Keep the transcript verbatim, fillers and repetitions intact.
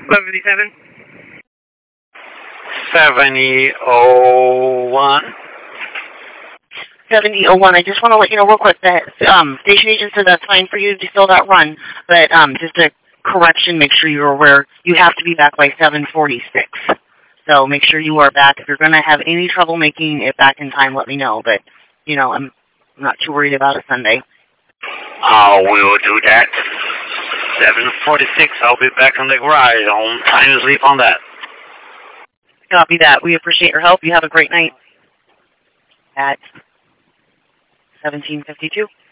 seventy-seven. seventy oh one. seventy oh one. I just want to let you know real quick that um, station agent said that's fine for you to fill that run, but um, just a correction, make sure you're aware you have to be back by seven forty-six. So make sure you are back. If you're going to have any trouble making it back in time, let me know. But, you know, I'm not too worried about a Sunday. I will do that. seven forty-six, I'll be back on the garage on time to sleep on that. Copy that. We appreciate your help. You have a great night at seventeen fifty-two.